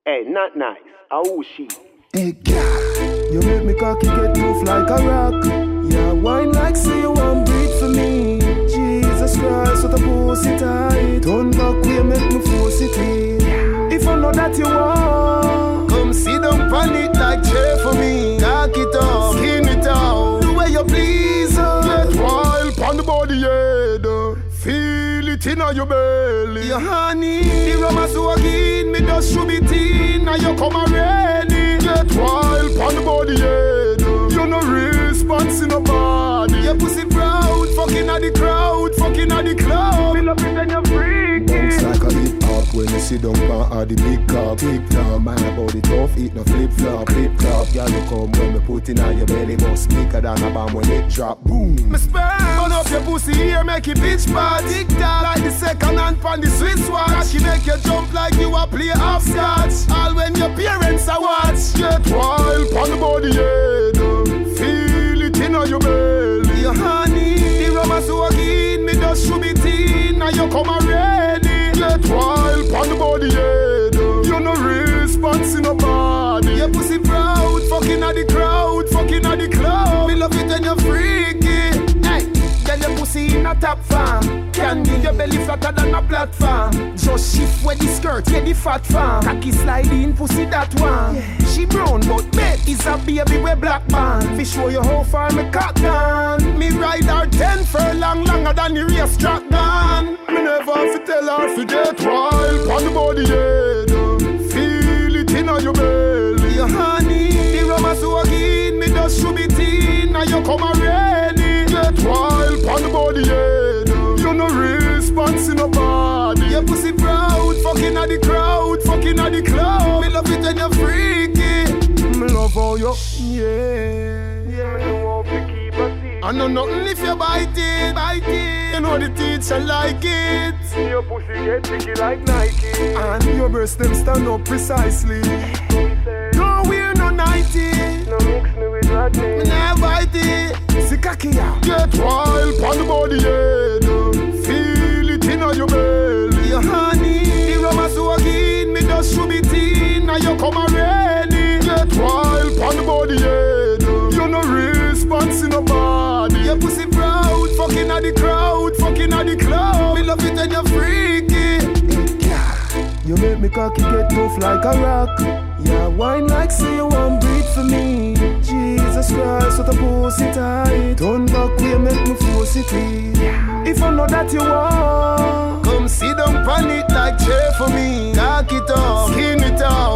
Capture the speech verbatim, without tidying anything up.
Hey, not nice. Oh, she. Hey, girl, you make me cocky get tough like a rock. Yeah, wine like say you want breathe for me. Jesus Christ, what a pussy tight. Turn back way, make me force it in. If I know that you want, come sit down on it like chair for me. Knock it off, skin it out, the way you please. uh. Get wild on the body head, uh. feel it in your belly. Your honey, the romance who again, me just should be teen. Now you come already. Get wild on the body head, uh. you no response in nobody. Your pussy proud, fucking at the crowd, fucking at the club. Me love it and you're freaky. Bounce like a hip hop when you sit down on the big cup. Big top, man about it tough, eat no flip flop, flip flop. Y'all look come when me put in on your belly, bust bigger than a bomb when it drop. Boom. Me sperm, burn up your pussy here, make it bitch bad. Tick tock like the second hand pan the Swiss watch. She make you jump like you a play half scotch. All when your parents are watch. Get wild on the body head, uh. feel it in your belly. Your honey, the romance who again, me just should be teen. Now you come already. Get wild on the body head, uh. you no response in nobody. Your pussy proud, fucking at the crowd, fucking at the club. Me love it and you're freaky. Hey, get your pussy in a top farm. Candy, your belly flatter than a platform. Just shift where the skirt, yeah the fat farm. Cocky slide in, pussy that one. Yeah. She brown but bet is a baby with black band. Fi show you how far me cock down. Me ride her ten furlong longer than the race track down. Me never fi tell her fi get wild on the body head, uh. feel it in your belly. Your honey, the romance who again, me just should be teen. Now you come already. Get wild on the body head, uh. you no response in nobody. Your pussy proud, fucking at the crowd, fucking at the club. Me love it and you're freaky. Me love how you, yeah, yeah. Me know how to keep a secret. I know nothing if you bite it, bite it. You know the teacher like it. Your pussy get sticky like Nike. And your breast them stand up precisely. No wear no ninety. No mix me with Rodney. Me never bite it. See cocky out. Get wild on the body head, uh. feel it in your belly. Your honey, the romance who again, me just should be teen. Now you come already. Get wild on the body head, uh. you no response in nobody. Your pussy proud, fucking at the crowd, fucking at the club. Me love it and you're freaky. You make me cocky get tough like a rock. Yeah, wine like say you want breathe for me. Jesus Christ, what a pussy tight. Turn back way, make me force it in. If I know that you want, come sit down on it like chair for me. Knock it off, skin it off,